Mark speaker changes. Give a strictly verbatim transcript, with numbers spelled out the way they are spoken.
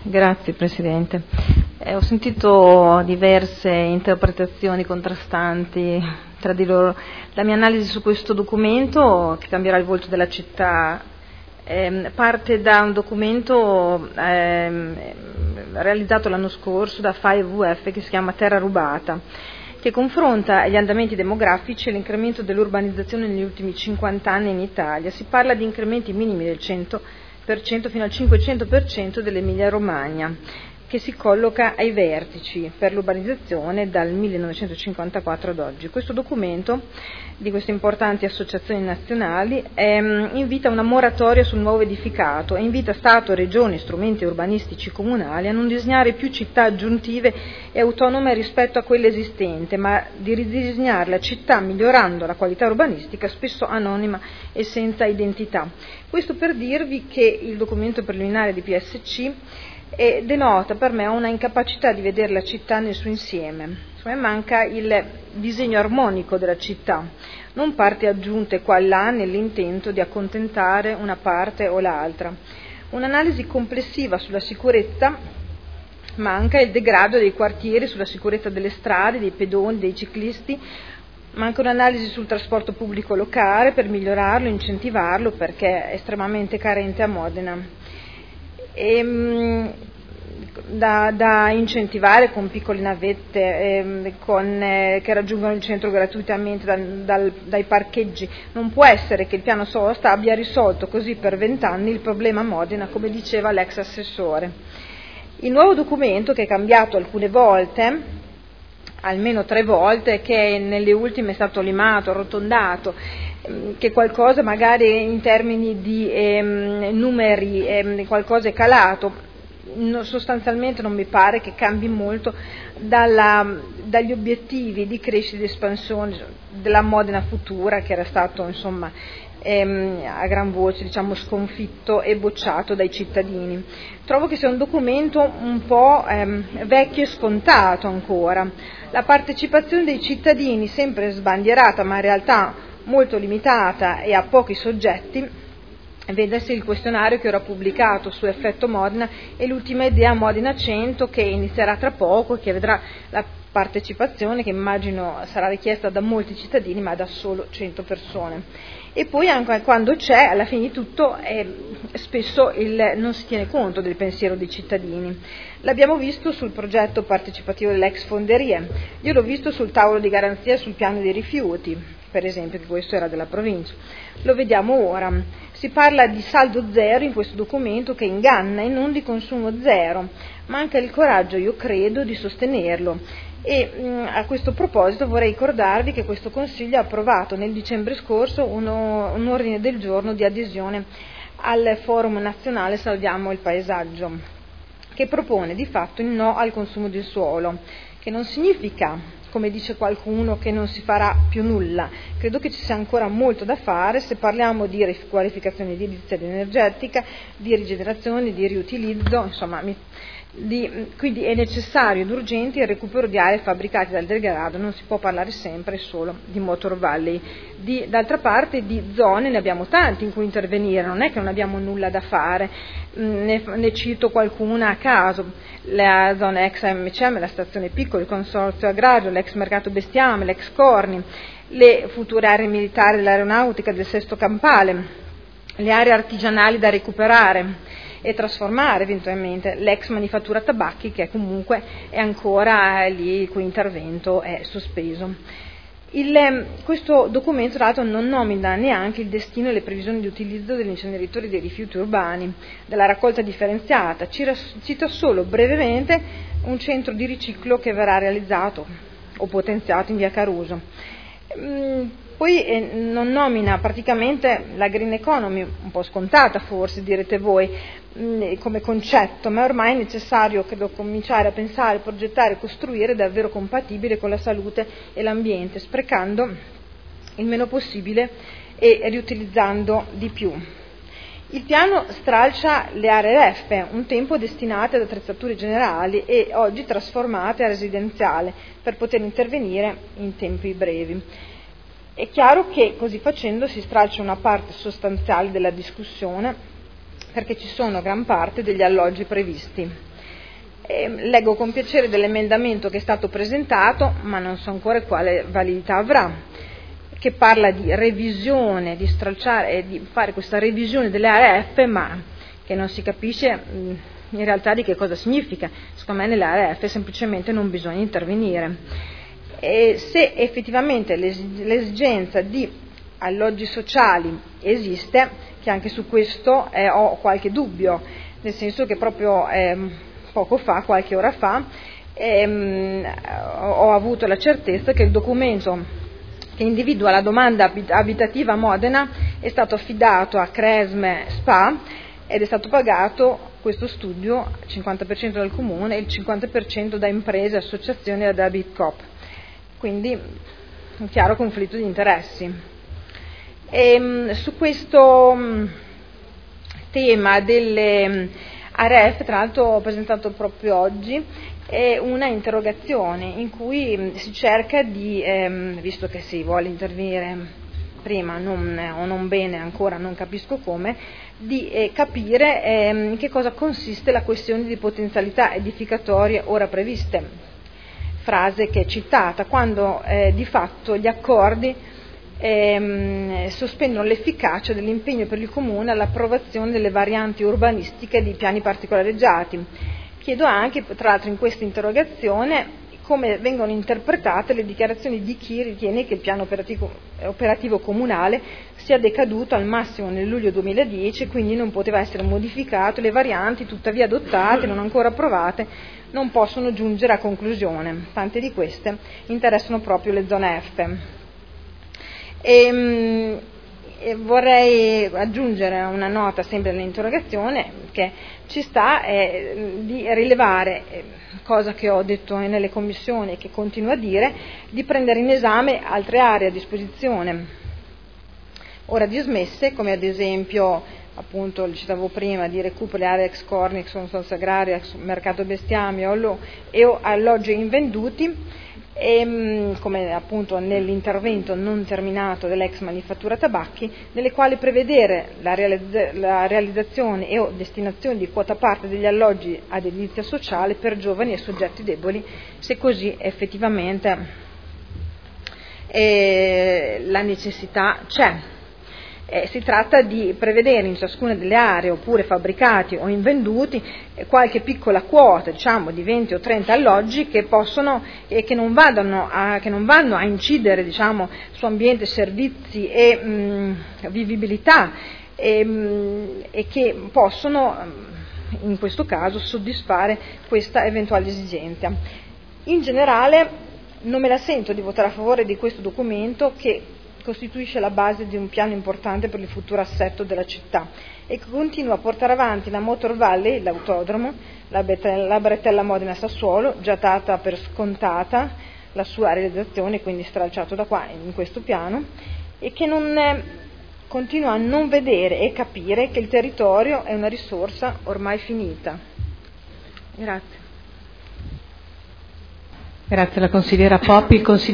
Speaker 1: Grazie Presidente. Eh, ho sentito diverse interpretazioni contrastanti tra di loro. La mia analisi su questo documento, che cambierà il volto della città, ehm, parte da un documento ehm, realizzato l'anno scorso da F A I e W W F che si chiama Terra rubata, che confronta gli andamenti demografici e l'incremento dell'urbanizzazione negli ultimi cinquanta anni in Italia. Si parla di incrementi minimi del cento per cento fino al cinquecento per cento dell'Emilia Romagna, che si colloca ai vertici per l'urbanizzazione dal millenovecentocinquantaquattro ad oggi. Questo documento di queste importanti associazioni nazionali ehm, invita una moratoria sul nuovo edificato e invita Stato, Regioni, strumenti urbanistici comunali a non disegnare più città aggiuntive e autonome rispetto a quelle esistenti, ma di ridisegnare la città migliorando la qualità urbanistica, spesso anonima e senza identità. Questo per dirvi che il documento preliminare di P S C e denota per me una incapacità di vedere la città nel suo insieme. Secondo me manca il disegno armonico della città, non parti aggiunte qua e là nell'intento di accontentare una parte o l'altra. Un'analisi complessiva sulla sicurezza, manca il degrado dei quartieri, sulla sicurezza delle strade, dei pedoni, dei ciclisti. Manca un'analisi sul trasporto pubblico locale per migliorarlo, incentivarlo, perché è estremamente carente a Modena. E, da, da incentivare con piccole navette eh, con, eh, che raggiungono il centro gratuitamente dal, dal, dai parcheggi. Non può essere che il piano sosta abbia risolto così per vent'anni il problema Modena, come diceva l'ex assessore. Il nuovo documento, che è cambiato alcune volte, almeno tre volte, che nelle ultime è stato limato, arrotondato, che qualcosa magari in termini di ehm, numeri, ehm, qualcosa è calato, no, sostanzialmente non mi pare che cambi molto dalla, dagli obiettivi di crescita e di espansione della Modena futura, che era stato insomma ehm, a gran voce diciamo sconfitto e bocciato dai cittadini. Trovo che sia un documento un po' ehm, vecchio e scontato ancora. La partecipazione dei cittadini, sempre sbandierata ma in realtà molto limitata e a pochi soggetti, vedesse il questionario che ora pubblicato su Effetto Modena e l'ultima idea Modena cento, che inizierà tra poco e che vedrà la partecipazione, che immagino sarà richiesta da molti cittadini ma da solo cento persone. E poi anche quando c'è, alla fine di tutto, eh, spesso il, non si tiene conto del pensiero dei cittadini. L'abbiamo visto sul progetto partecipativo dell'ex Fonderie, io l'ho visto sul tavolo di garanzia sul piano dei rifiuti, per esempio, che questo era della provincia. Lo vediamo ora. Si parla di saldo zero in questo documento, che inganna, e non di consumo zero. Manca il coraggio, io credo, di sostenerlo. E mh, a questo proposito vorrei ricordarvi che questo Consiglio ha approvato nel dicembre scorso uno, un ordine del giorno di adesione al Forum Nazionale Salviamo il Paesaggio, che propone di fatto il no al consumo del suolo, che non significa, come dice qualcuno, che non si farà più nulla. Credo che ci sia ancora molto da fare se parliamo di riqualificazione edilizia ed energetica, di rigenerazione, di riutilizzo, insomma, mi, di, quindi è necessario ed urgente il recupero di aree fabbricate dal degrado, non si può parlare sempre solo di Motor Valley. Di, d'altra parte di zone ne abbiamo tante in cui intervenire, non è che non abbiamo nulla da fare, ne, ne cito qualcuna a caso: la zona ex A M C M, la stazione Piccolo, il consorzio agrario, l'ex mercato bestiame, l'ex Corni, le future aree militari dell'aeronautica, del Sesto Campale, le aree artigianali da recuperare e trasformare eventualmente, l'ex manifattura tabacchi, che comunque è ancora lì, il cui intervento è sospeso. Il, questo documento tra l'altro non nomina neanche il destino e le previsioni di utilizzo degli inceneritori dei rifiuti urbani, della raccolta differenziata, cita solo brevemente un centro di riciclo che verrà realizzato o potenziato in via Caruso. Poi eh, non nomina praticamente la green economy, un po' scontata forse direte voi mh, come concetto, ma ormai è necessario, credo, cominciare a pensare, progettare, costruire davvero compatibile con la salute e l'ambiente, sprecando il meno possibile e riutilizzando di più. Il piano stralcia le aree R E F, un tempo destinate ad attrezzature generali e oggi trasformate a residenziale, per poter intervenire in tempi brevi. È chiaro che così facendo si stralcia una parte sostanziale della discussione, perché ci sono gran parte degli alloggi previsti. Eh, leggo con piacere dell'emendamento che è stato presentato, ma non so ancora quale validità avrà, che parla di revisione, di stralciare e di fare questa revisione delle A R F, ma che non si capisce mh, in realtà di che cosa significa. Secondo me nelle A R F semplicemente non bisogna intervenire. E se effettivamente l'esigenza di alloggi sociali esiste, che anche su questo eh, ho qualche dubbio, nel senso che proprio eh, poco fa, qualche ora fa, ehm, ho avuto la certezza che il documento che individua la domanda abitativa a Modena è stato affidato a Cresme Spa ed è stato pagato questo studio il cinquanta per cento dal comune e il cinquanta per cento da imprese, associazioni e da Bitcoop. Quindi un chiaro conflitto di interessi. E, su questo tema delle A R F, tra l'altro ho presentato proprio oggi è una interrogazione in cui si cerca di, ehm, visto che si vuole intervenire prima non, o non bene ancora, non capisco come, di eh, capire ehm, in che cosa consiste la questione di potenzialità edificatorie ora previste, frase che è citata, quando eh, di fatto gli accordi ehm, sospendono l'efficacia dell'impegno per il Comune all'approvazione delle varianti urbanistiche di piani particolareggiati. Chiedo anche, tra l'altro in questa interrogazione, come vengono interpretate le dichiarazioni di chi ritiene che il piano operativo, operativo comunale sia decaduto al massimo nel luglio duemiladieci, quindi non poteva essere modificato, le varianti tuttavia adottate, non ancora approvate, non possono giungere a conclusione. Tante di queste interessano proprio le zone F. E, e vorrei aggiungere una nota sempre all'interrogazione che ci sta eh, di rilevare, eh, cosa che ho detto nelle commissioni e che continuo a dire, di prendere in esame altre aree a disposizione ora dismesse, come ad esempio, appunto, li citavo prima, di recupero aree ex Cornix, consorzi agraria, mercato bestiame o e o alloggi invenduti, e, come appunto nell'intervento non terminato dell'ex manifattura tabacchi, nelle quali prevedere la, realizza- la realizzazione e o destinazione di quota parte degli alloggi ad edilizia sociale per giovani e soggetti deboli, se così effettivamente eh, la necessità c'è. Eh, si tratta di prevedere in ciascuna delle aree, oppure fabbricati o invenduti, eh, qualche piccola quota, diciamo di venti o trenta alloggi che possono e eh, che non vadano a, che non vanno a incidere, diciamo, su ambiente, servizi e mh, vivibilità e, mh, e che possono in questo caso soddisfare questa eventuale esigenza. In generale non me la sento di votare a favore di questo documento, che costituisce la base di un piano importante per il futuro assetto della città e che continua a portare avanti la Motor Valley, l'autodromo, la, Bretella, la Bretella Modena Sassuolo, già data per scontata la sua realizzazione, quindi stralciato da qua in questo piano, e che non è, continua a non vedere e capire che il territorio è una risorsa ormai finita. Grazie.
Speaker 2: Grazie alla consigliera Poppi. Il consigliere